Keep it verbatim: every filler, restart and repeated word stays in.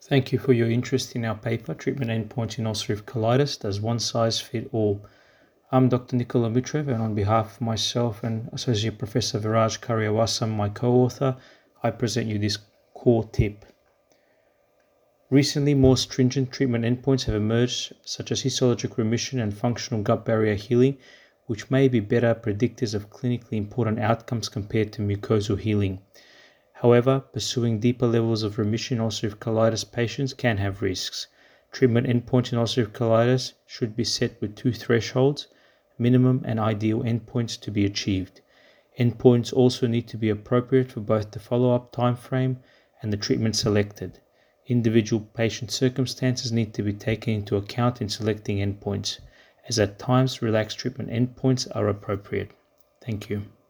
Thank you for your interest in our paper, Treatment Endpoints in Ulcerative Colitis, Does One Size Fit All? I'm Doctor Nikola Mitrev, and on behalf of myself and Associate Professor Viraj Karyawasam, my co-author, I present you this core tip. Recently, more stringent treatment endpoints have emerged, such as histologic remission and functional gut barrier healing, which may be better predictors of clinically important outcomes compared to mucosal healing. However, pursuing deeper levels of remission in ulcerative colitis patients can have risks. Treatment endpoints in ulcerative colitis should be set with two thresholds, minimum and ideal endpoints to be achieved. Endpoints also need to be appropriate for both the follow-up time frame and the treatment selected. Individual patient circumstances need to be taken into account in selecting endpoints, as at times relaxed treatment endpoints are appropriate. Thank you.